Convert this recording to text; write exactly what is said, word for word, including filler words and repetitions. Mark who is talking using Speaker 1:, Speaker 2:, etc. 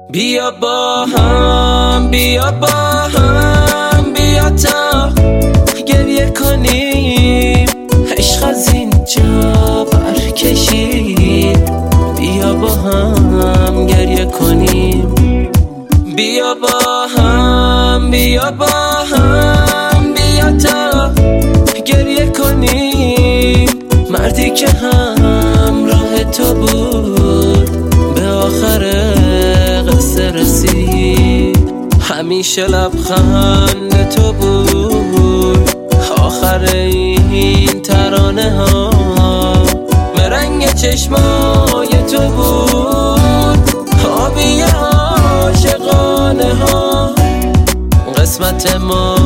Speaker 1: بیا با هم بیا با هم بیا تا گریه کنیم، عشق از اینجا برکشید. بیا با هم گریه کنیم، بیا با هم بیا با هم بیا تا گریه کنیم. مردی که همراه تو بود به آخر قصه رسید، همیشه لبخند تو بود آخر این ترانه ها. مرنگ چشمای تو بود آبی عاشقانه ها. قسمت ما